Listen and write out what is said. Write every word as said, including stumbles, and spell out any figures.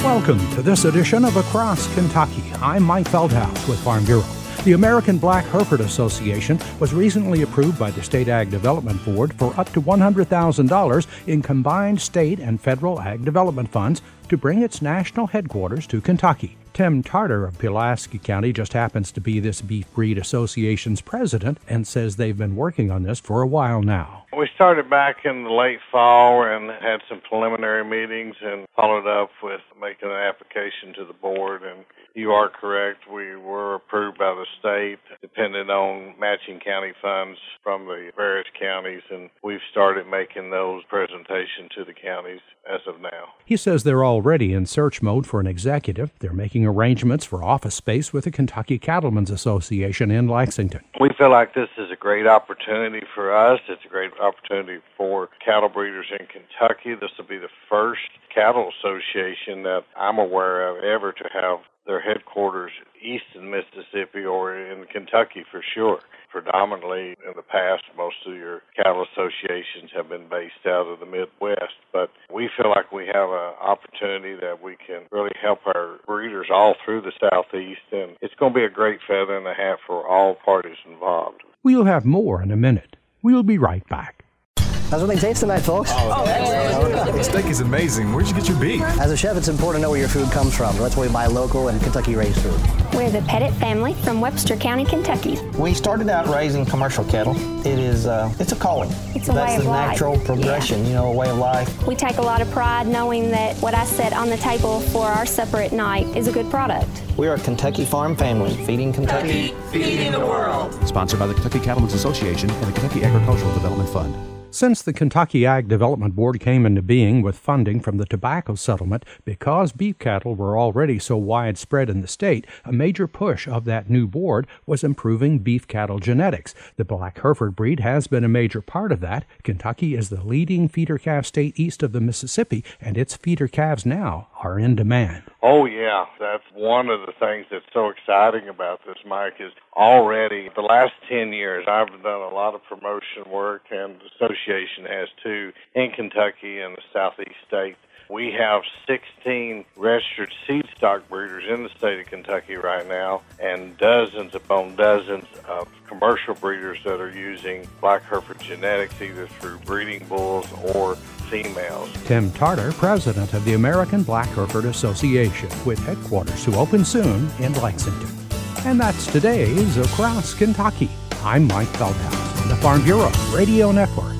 Welcome to this edition of Across Kentucky. I'm Mike Feldhaus with Farm Bureau. The American Black Hereford Association was recently approved by the State Ag Development Board for up to one hundred thousand dollars in combined state and federal ag development funds to bring its national headquarters to Kentucky. Tim Tarter of Pulaski County just happens to be this Beef Breed Association's president and says they've been working on this for a while now. We started back in the late fall and had some preliminary meetings and followed up with making an application to the board. And you are correct, we were approved by the state, depending on matching county funds from the various counties, and we've started making those presentations to the counties as of now. He says they're already in search mode for an executive. They're making arrangements for office space with the Kentucky Cattlemen's Association in Lexington. We feel like this is a great opportunity for us. It's a great opportunity for cattle breeders in Kentucky. This will be the first cattle association that I'm aware of ever to have their headquarters east in Mississippi or in Kentucky for sure. Predominantly in the past, most of your cattle associations have been based out of the Midwest, but we feel like we have an opportunity that we can really help our breeders all through the Southeast, and it's going to be a great feather in the hat for all parties involved. We'll have more in a minute. We'll be right back. How's everything taste tonight, folks? Oh, the steak is amazing. Where'd you get your beef? As a chef, it's important to know where your food comes from. That's why we buy local and Kentucky-raised food. We're the Pettit family from Webster County, Kentucky. We started out raising commercial cattle. It is, uh, it's a calling. It's a That's way of the life. natural progression, Yeah. you know, a way of life. We take a lot of pride knowing that what I set on the table for our supper at night is a good product. We are a Kentucky farm family, feeding Kentucky. Feeding the world. Sponsored by the Kentucky Cattlemen's Association and the Kentucky Agricultural Development Fund. Since the Kentucky Ag Development Board came into being with funding from the tobacco settlement, because beef cattle were already so widespread in the state, a major push of that new board was improving beef cattle genetics. The Black Hereford breed has been a major part of that. Kentucky is the leading feeder calf state east of the Mississippi, and its feeder calves now are in demand. Oh, yeah. That's one of the things that's so exciting about this, Mike, is already the last ten years I've done a lot of promotion work, and the association has too, in Kentucky and the southeast states. We have sixteen registered seed stock breeders in the state of Kentucky right now, and dozens upon dozens of commercial breeders that are using Black Hereford genetics either through breeding bulls or females. Tim Tarter, president of the American Black Hereford Association, with headquarters to open soon in Lexington. And that's today's Across Kentucky. I'm Mike Feldhaus on the Farm Bureau Radio Network.